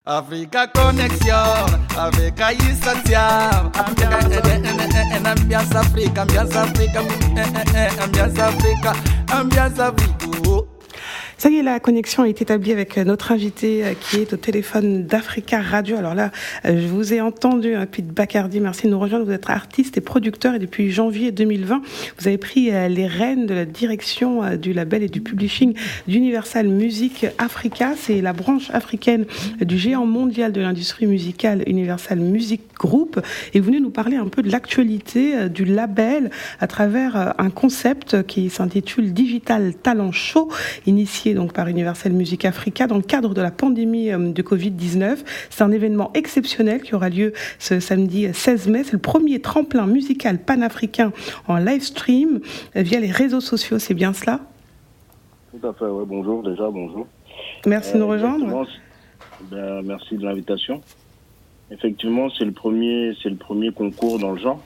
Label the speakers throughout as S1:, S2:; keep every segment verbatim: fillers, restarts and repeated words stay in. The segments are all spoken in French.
S1: Africa Connexion avec Aïssa Thiam. Ambiance Africa, ambiance Africa, ambiance Africa, ambiance Africa.
S2: Ça y est, la connexion est établie avec notre invité qui est au téléphone d'Africa Radio. Alors là, je vous ai entendu, Pete Bacardi, merci de nous rejoindre. Vous êtes artiste et producteur et depuis janvier deux mille vingt, vous avez pris les rênes de la direction du label et du publishing d'Universal Music Africa. C'est la branche africaine du géant mondial de l'industrie musicale Universal Music Group. Et vous venez nous parler un peu de l'actualité du label à travers un concept qui s'intitule Digital Talent Show, initié donc par Universal Music Africa dans le cadre de la pandémie de covid dix-neuf. C'est un événement exceptionnel qui aura lieu ce samedi seize mai. C'est le premier tremplin musical panafricain en live stream via les réseaux sociaux. C'est bien cela ?
S3: Tout à fait, ouais. Bonjour déjà, bonjour.
S2: Merci euh, de nous rejoindre.
S3: Ben, merci de l'invitation. Effectivement, c'est le premier, c'est le premier concours dans le genre.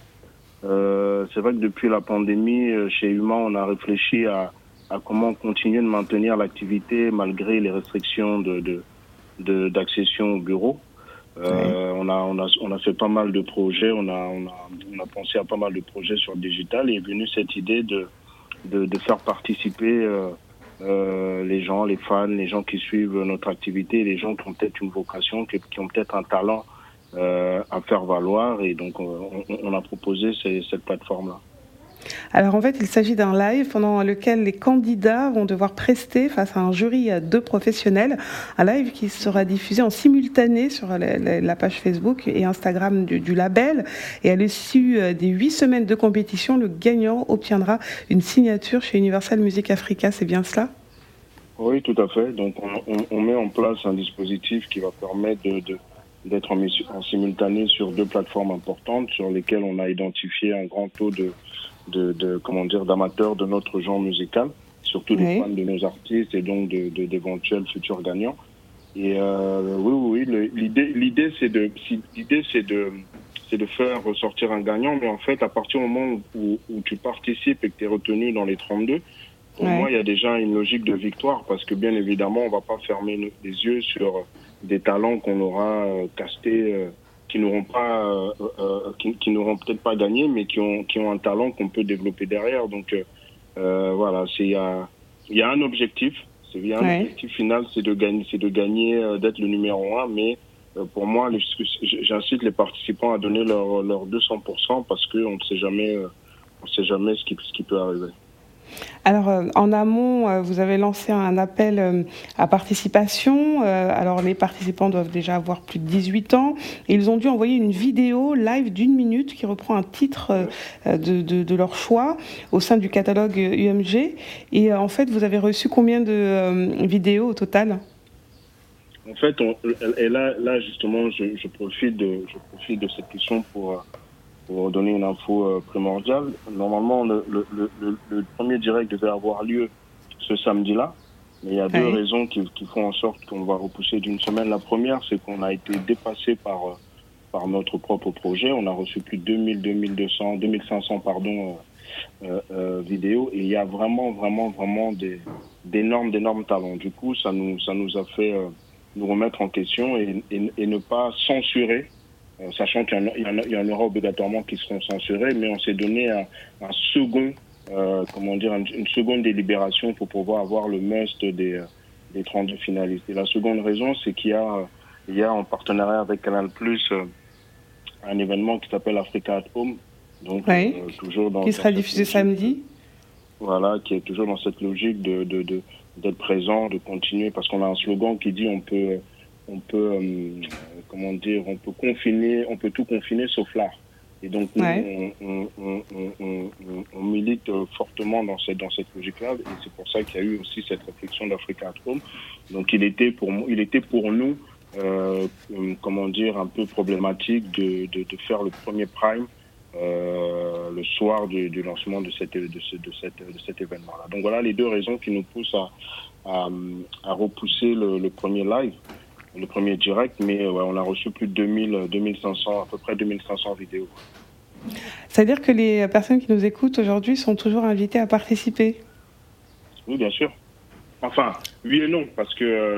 S3: Euh, c'est vrai que depuis la pandémie, chez Human, on a réfléchi à à comment continuer de maintenir l'activité malgré les restrictions de, de, de d'accession au bureau. Euh, oui. on a on a on a fait pas mal de projets, on a on a on a pensé à pas mal de projets sur le digital et est venue cette idée de de, de faire participer euh, euh, les gens, les fans, les gens qui suivent notre activité, les gens qui ont peut-être une vocation, qui, qui ont peut-être un talent euh, à faire valoir, et donc on, on a proposé ces, cette plateforme-là.
S2: Alors en fait, il s'agit d'un live pendant lequel les candidats vont devoir prester face à un jury de professionnels, un live qui sera diffusé en simultané sur la, la, la page Facebook et Instagram du, du label. Et à l'issue des huit semaines de compétition, le gagnant obtiendra une signature chez Universal Music Africa. C'est bien cela ?
S3: Oui, tout à fait. Donc on, on, on met en place un dispositif qui va permettre de, de, d'être en, en simultané sur deux plateformes importantes sur lesquelles on a identifié un grand taux de De, de comment dire d'amateurs de notre genre musical, surtout des oui. fans de nos artistes et donc de, de, d'éventuels futurs gagnants. Et euh, oui, oui, oui, l'idée, l'idée c'est de, l'idée c'est de, c'est de faire ressortir un gagnant, mais en fait, à partir du moment où, où tu participes et que tu es retenu dans les trente-deux, pour ouais. moi, il y a déjà une logique de victoire parce que bien évidemment, on va pas fermer les yeux sur des talents qu'on aura euh, castés. Euh, qui n'auront pas, euh, euh, qui, qui n'auront peut-être pas gagné, mais qui ont, qui ont un talent qu'on peut développer derrière. Donc, euh, voilà, c'est, il y a, il y a un objectif. C'est, il y a un ouais. objectif final, c'est de gagner, c'est de gagner, euh, d'être le numéro un. Mais euh, pour moi, les, j'incite les participants à donner leur, leur deux cents pour cent parce que on ne sait jamais, euh, on sait jamais ce qui, ce qui peut arriver.
S2: Alors, euh, en amont, euh, vous avez lancé un appel euh, à participation. Euh, alors, les participants doivent déjà avoir plus de dix-huit ans. Et ils ont dû envoyer une vidéo live d'une minute qui reprend un titre euh, de, de, de leur choix au sein du catalogue U M G. Et euh, en fait, vous avez reçu combien de euh, vidéos au total ?
S3: En fait, on, et là, là justement, je, je, profite de, je profite de cette question pour... Pour donner une info euh, primordiale, normalement le, le, le, le premier direct devait avoir lieu ce samedi-là, mais il y a deux oui. raisons qui, qui font en sorte qu'on va repousser d'une semaine. La première, c'est qu'on a été dépassé par euh, par notre propre projet. On a reçu plus de deux mille, deux mille deux cents, deux mille cinq cents pardon euh, euh, vidéos, et il y a vraiment, vraiment, vraiment des d'énormes, d'énormes talents. Du coup, ça nous ça nous a fait euh, nous remettre en question et, et, et ne pas censurer. Euh, sachant qu'il y en, a, il, y en a, il y en aura obligatoirement qui seront censurés, mais on s'est donné un, un second, euh, comment dire, une, une seconde délibération pour pouvoir avoir le must des, des trente-deux finalistes. Et la seconde raison, c'est qu'il y a, il y a en partenariat avec Canal plus, euh, un événement qui s'appelle Africa at Home, donc
S2: oui.
S3: euh, toujours dans
S2: qui sera diffusé logique, samedi.
S3: Voilà, qui est toujours dans cette logique de, de, de d'être présent, de continuer, parce qu'on a un slogan qui dit on peut on peut, euh, comment dire, on peut confiner, on peut tout confiner sauf l'art. Et donc, nous, ouais. on, on, on, on, on milite fortement dans cette, dans cette logique-là, et c'est pour ça qu'il y a eu aussi cette réflexion d'Africa at Home. Donc, il était pour, il était pour nous, euh, comment dire, un peu problématique de, de, de faire le premier prime euh, le soir du, du lancement de, cette, de, ce, de, cette, de cet événement-là. Donc, voilà les deux raisons qui nous poussent à, à, à repousser le, le premier live. Le premier direct, mais ouais, on a reçu plus de deux mille, deux mille cinq cents, à peu près deux mille cinq cents vidéos.
S2: C'est-à-dire que les personnes qui nous écoutent aujourd'hui sont toujours invitées à participer ?
S3: Oui, bien sûr. Enfin, oui et non, parce que euh,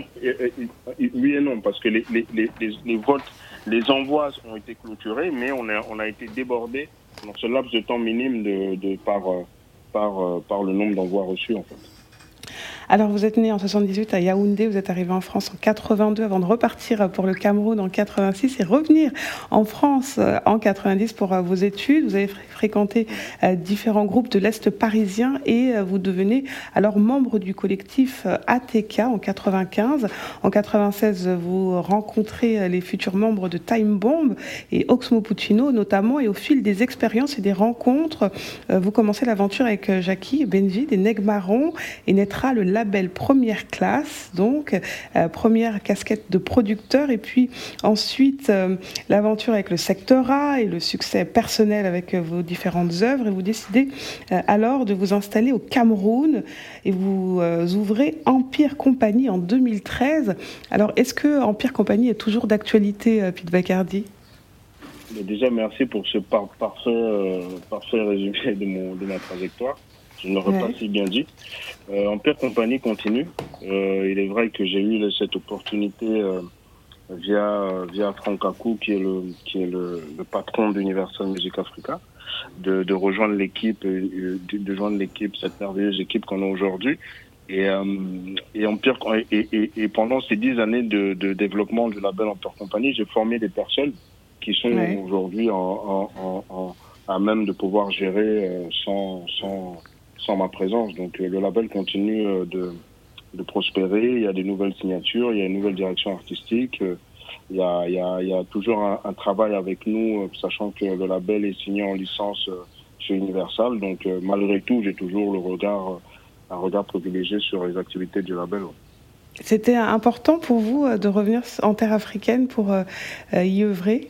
S3: oui et non, parce que les, les, les, les votes, les envois ont été clôturés, mais on a, on a été débordé dans ce laps de temps minime de, de par, par, par le nombre d'envois reçus, en fait.
S2: Alors, vous êtes né en soixante-dix-huit à Yaoundé, vous êtes arrivé en France en quatre-vingt-deux avant de repartir pour le Cameroun en quatre-vingt-six et revenir en France en quatre-vingt-dix pour vos études. Vous avez fréquenté différents groupes de l'Est parisien et vous devenez alors membre du collectif A T K en quatre-vingt-quinze. En quatre-vingt-seize, vous rencontrez les futurs membres de Time Bomb et Oxmo Puccino notamment, et au fil des expériences et des rencontres, vous commencez l'aventure avec Jackie Benji des Nègres Marrons et naîtra le label Première Classe, donc euh, première casquette de producteur, et puis ensuite euh, l'aventure avec le secteur A et le succès personnel avec euh, vos différentes œuvres, et vous décidez euh, alors de vous installer au Cameroun et vous euh, ouvrez Empire Company en deux mille treize. Alors est-ce que Empire Company est toujours d'actualité, euh, Pete Bacardi?
S3: Déjà, merci pour ce par- parfait, euh, parfait résumé de, mon, de ma trajectoire. Je ne l'aurais ouais. pas si bien dit. Euh, Empire Company continue. Euh, il est vrai que j'ai eu cette opportunité euh, via via Franck Kakou, qui est le qui est le, le patron d'Universal Music Africa, de, de rejoindre l'équipe, de, de joindre l'équipe, cette merveilleuse équipe qu'on a aujourd'hui. Et, euh, et Empire et, et, et pendant ces dix années de, de développement du label Empire Company, j'ai formé des personnes qui sont ouais. aujourd'hui en, en, en, en, à même de pouvoir gérer euh, sans sans sans ma présence. Donc euh, le label continue euh, de, de prospérer, il y a des nouvelles signatures, il y a une nouvelle direction artistique, euh, il, y a, il, y a, il y a toujours un, un travail avec nous, euh, sachant que le label est signé en licence euh, chez Universal. Donc euh, malgré tout, j'ai toujours le regard, euh, un regard privilégié sur les activités du label. Ouais.
S2: C'était important pour vous euh, de revenir en terre africaine pour euh, y œuvrer?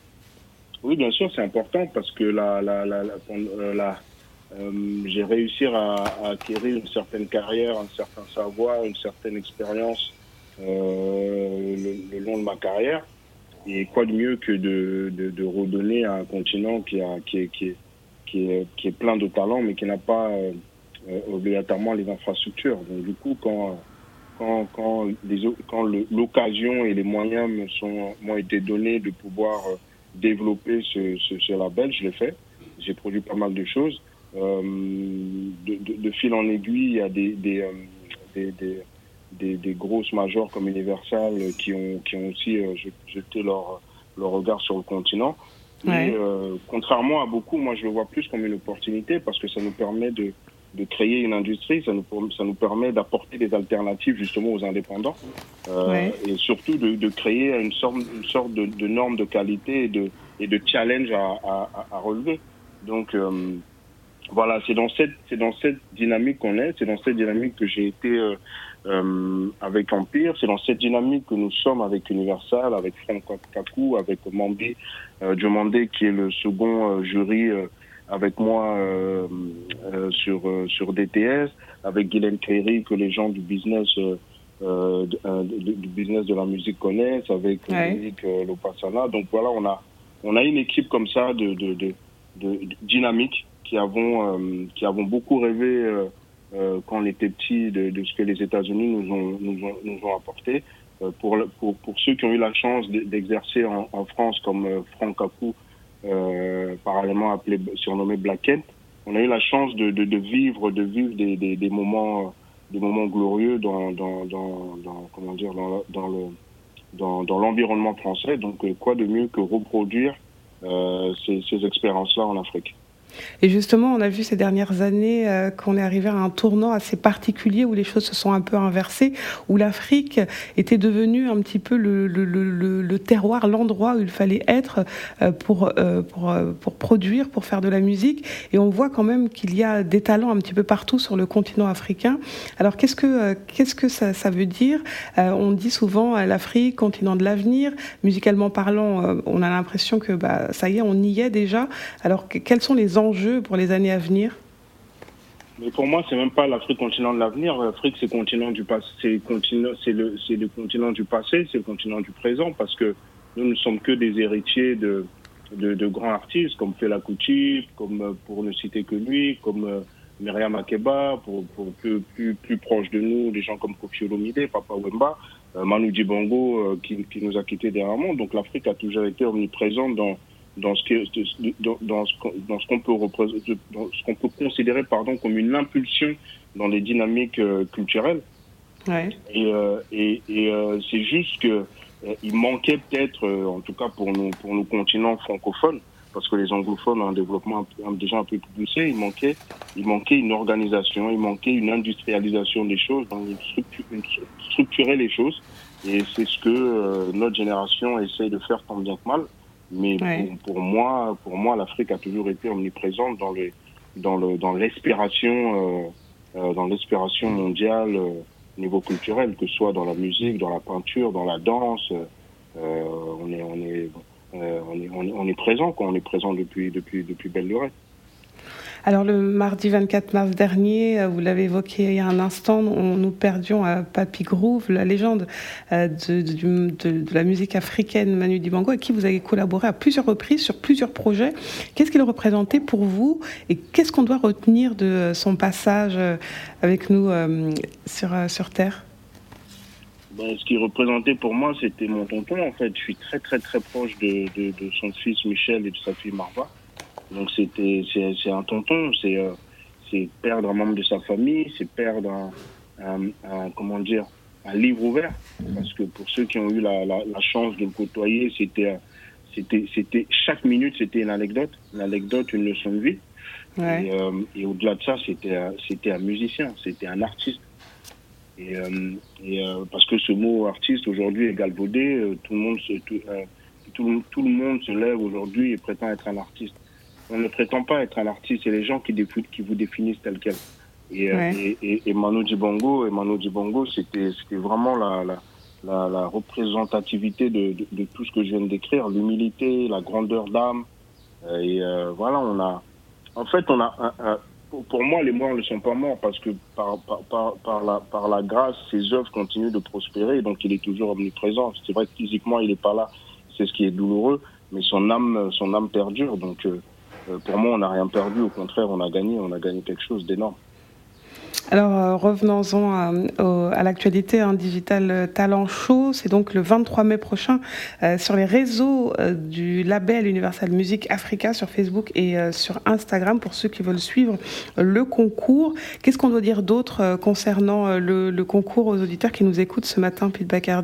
S3: Oui, bien sûr, c'est important parce que la... la, la, la, la, la Euh, j'ai réussi à, à acquérir une certaine carrière, un certain savoir, une certaine expérience euh, le, le long de ma carrière. Et quoi de mieux que de, de, de redonner à un continent qui, a, qui, est, qui, est, qui, est, qui est plein de talents, mais qui n'a pas euh, obligatoirement les infrastructures. Donc du coup, quand, quand, quand, les, quand le, l'occasion et les moyens me sont, m'ont été donnés de pouvoir développer ce, ce, ce label, je l'ai fait. J'ai produit pas mal de choses. Euh, de, de, de fil en aiguille, il y a des, des, euh, des, des, des, des grosses majors comme Universal qui ont, qui ont aussi euh, jeté leur, leur regard sur le continent. Ouais. Et euh, contrairement à beaucoup, moi je le vois plus comme une opportunité parce que ça nous permet de, de créer une industrie, ça nous, ça nous permet d'apporter des alternatives justement aux indépendants euh, ouais. et surtout de, de créer une sorte, une sorte de, de norme de qualité et de, et de challenge à, à, à relever. Donc euh, voilà, c'est dans cette c'est dans cette dynamique qu'on est, c'est dans cette dynamique que j'ai été euh, euh, avec Empire, c'est dans cette dynamique que nous sommes avec Universal, avec Franck Kakou, avec Mambi euh, Diomandé qui est le second euh, jury euh, avec moi euh, euh, sur euh, sur D T S, avec Guylaine Créry que les gens du business euh, euh, du business de la musique connaissent, avec ouais. Eric euh, Lopasana. Donc voilà, on a on a une équipe comme ça de de de, de, de dynamique qui avons euh, qui avons beaucoup rêvé euh, euh, quand on était petits de, de ce que les États-Unis nous ont nous ont, nous ont apporté. Euh, pour pour pour ceux qui ont eu la chance d'exercer en, en France comme euh, Franck Kakou, euh, parallèlement appelé surnommé Blackhead, on a eu la chance de de, de vivre de vivre des, des des moments des moments glorieux dans dans dans, dans comment dire dans dans le dans dans l'environnement français. Donc quoi de mieux que reproduire euh, ces ces expériences-là en Afrique.
S2: Et justement, on a vu ces dernières années euh, qu'on est arrivé à un tournant assez particulier où les choses se sont un peu inversées, où l'Afrique était devenue un petit peu le, le, le, le terroir, l'endroit où il fallait être euh, pour, euh, pour, euh, pour produire, pour faire de la musique. Et on voit quand même qu'il y a des talents un petit peu partout sur le continent africain. Alors qu'est-ce que, euh, qu'est-ce que ça, ça veut dire ? euh, On dit souvent euh, l'Afrique, continent de l'avenir. Musicalement parlant, euh, on a l'impression que bah, ça y est, on y est déjà. Alors que, quels sont les enjeux pour les années à venir?
S3: Mais pour moi, c'est même pas l'Afrique continent de l'avenir. L'Afrique, c'est continent du passé, c'est continent, c'est le, c'est le continent du passé, c'est le continent du présent, parce que nous ne sommes que des héritiers de, de, de grands artistes comme Fela Kuti, comme pour ne citer que lui, comme Myriam Makeba, pour, pour plus, plus, plus proche de nous, des gens comme Koffi Olomide, Papa Wemba, euh, Manu Dibango, euh, qui, qui nous a quittés dernièrement. Donc l'Afrique a toujours été omniprésente dans, dans ce que, dans, dans ce, dans ce qu'on peut représenter, dans ce qu'on peut considérer, pardon, comme une impulsion dans les dynamiques euh, culturelles.
S2: Ouais.
S3: Et, euh, et, et euh, c'est juste que euh, il manquait peut-être, euh, en tout cas pour nos, pour nos continents francophones, parce que les anglophones ont un développement un peu, un, déjà un peu plus poussé, il manquait, il manquait une organisation, il manquait une industrialisation des choses, donc une structure, une, structurer les choses. Et c'est ce que euh, notre génération essaye de faire tant bien que mal. Mais ouais. pour, pour moi, pour moi, l'Afrique a toujours été omniprésente dans les, dans le, dans l'aspiration, euh, euh, dans l'aspiration mondiale euh, au niveau culturel, que ce soit dans la musique, dans la peinture, dans la danse. Euh, on est, on est Euh, on, est, on, est, on est présent, quoi. On est présent depuis, depuis, depuis belle lurette.
S2: Alors le mardi vingt-quatre mars dernier, vous l'avez évoqué il y a un instant, on, nous perdions à Papy Groove, la légende euh, de, de, de, de la musique africaine, Manu Dibango, avec qui vous avez collaboré à plusieurs reprises sur plusieurs projets. Qu'est-ce qu'il représentait pour vous et qu'est-ce qu'on doit retenir de son passage avec nous euh, sur, sur Terre ?
S3: Ben, ce qui représentait pour moi, c'était mon tonton, en fait. Je suis très, très, très proche de, de, de son fils Michel et de sa fille Marva. Donc, c'était, c'est, c'est un tonton, c'est, euh, c'est perdre un membre de sa famille, c'est perdre un, un, un, comment dire, un livre ouvert. Parce que pour ceux qui ont eu la, la, la chance de le côtoyer, c'était, c'était, c'était, chaque minute, c'était une anecdote, une anecdote, une leçon de vie. Ouais. Et, euh, et au-delà de ça, c'était, c'était un musicien, c'était un artiste. Et, euh, et euh, parce que ce mot artiste aujourd'hui est galvaudé, euh, tout le monde se, tout, euh, tout, tout le monde se lève aujourd'hui et prétend être un artiste. On ne prétend pas être un artiste, c'est les gens qui, défou- qui vous définissent tel quel. Et, ouais. euh, et, et, et Manu Dibango, et Manu Dibango, c'était, c'était vraiment la, la, la, la représentativité de, de, de tout ce que je viens de décrire, l'humilité, la grandeur d'âme. Euh, et euh, voilà, on a, en fait, on a un, un Pour moi, les morts ne sont pas morts parce que par, par, par, par, la, par la grâce, ses œuvres continuent de prospérer, donc il est toujours omniprésent. C'est vrai que physiquement, il n'est pas là, c'est ce qui est douloureux, mais son âme, son âme perdure. Donc euh, pour moi, on n'a rien perdu, au contraire, on a gagné, on a gagné quelque chose d'énorme.
S2: Alors, euh, revenons-en à, à l'actualité, hein, Digital Talent Show. C'est donc le vingt-trois mai prochain euh, sur les réseaux euh, du label Universal Music Africa, sur Facebook et euh, sur Instagram, pour ceux qui veulent suivre euh, le concours. Qu'est-ce qu'on doit dire d'autre euh, concernant euh, le, le concours aux auditeurs qui nous écoutent ce matin, Pete Bacardi ?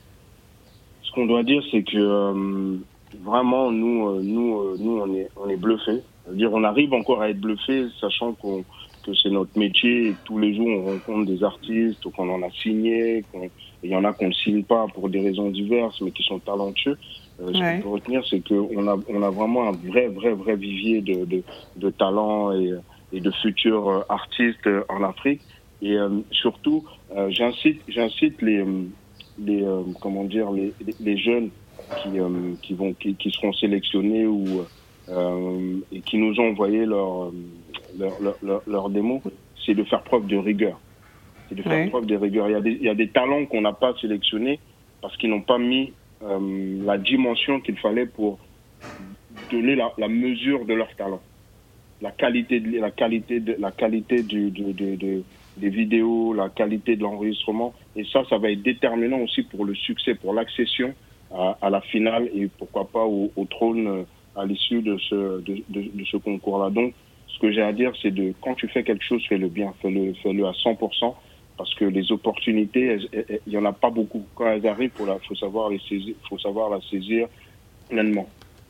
S3: Ce qu'on doit dire, c'est que euh, vraiment, nous, euh, nous, euh, nous on est, on est bluffés. C'est-à-dire, on arrive encore à être bluffés, sachant qu'on que c'est notre métier et que tous les jours on rencontre des artistes qu'on en a signé, qu'on, il y en a qu'on ne signe pas pour des raisons diverses mais qui sont talentueux. Euh, ce ouais. qu'on peut retenir, c'est qu'on a, on a vraiment un vrai, vrai, vrai vivier de, de, de talents et, et de futurs artistes en Afrique. Et euh, surtout, euh, j'incite, j'incite les, les, euh, comment dire, les, les jeunes qui, euh, qui vont, qui, qui seront sélectionnés ou euh, et qui nous ont envoyé leur Leur, leur, leur, leur démo, c'est de faire preuve de rigueur. C'est de faire oui. preuve de rigueur. Il y a des, il y a des talents qu'on n'a pas sélectionnés parce qu'ils n'ont pas mis euh, la dimension qu'il fallait pour donner la, la mesure de leur talent. La qualité, de, la qualité, de, la qualité du, de, de, de, des vidéos, la qualité de l'enregistrement. Et ça, ça va être déterminant aussi pour le succès, pour l'accession à, à la finale et pourquoi pas au, au trône à l'issue de ce, de, de, de ce concours-là. Donc, ce que j'ai à dire, c'est de quand tu fais quelque chose, fais-le bien, fais-le, fais-le à cent pour cent, parce que les opportunités, il y en a pas beaucoup. Quand elles arrivent, il faut savoir les saisir, faut savoir la saisir pleinement.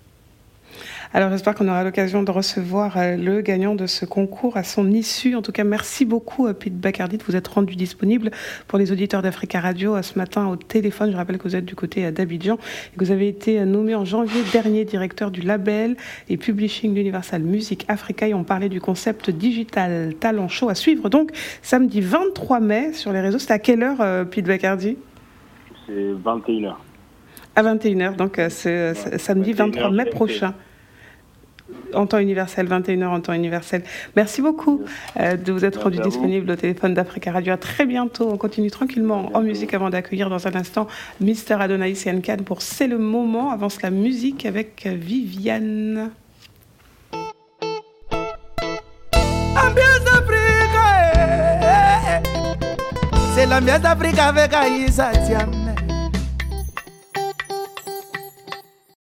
S2: Alors j'espère qu'on aura l'occasion de recevoir le gagnant de ce concours à son issue. En tout cas, merci beaucoup Pete Bacardi de vous être rendu disponible pour les auditeurs d'Africa Radio ce matin au téléphone. Je rappelle que vous êtes du côté d'Abidjan et que vous avez été nommé en janvier dernier directeur du label et publishing d'Universal Music Africa. Et on parlait du concept Digital Talent Show à suivre donc samedi vingt-trois mai sur les réseaux. C'est à quelle heure Pete Bacardi ?
S3: C'est vingt et une heures.
S2: À vingt et une heures, donc c'est, c'est ouais, samedi vingt-trois mai prochain. En temps universel, vingt et une heures en temps universel. Merci beaucoup euh, de vous être rendu disponible au téléphone d'Africa Radio. À très bientôt. On continue tranquillement en musique avant d'accueillir dans un instant Mister Adonaïs Yankan pour C'est le moment. Avance la musique avec Viviane.
S1: Ambiance C'est l'ambiance d'Afrique avec Aïssa Thiam.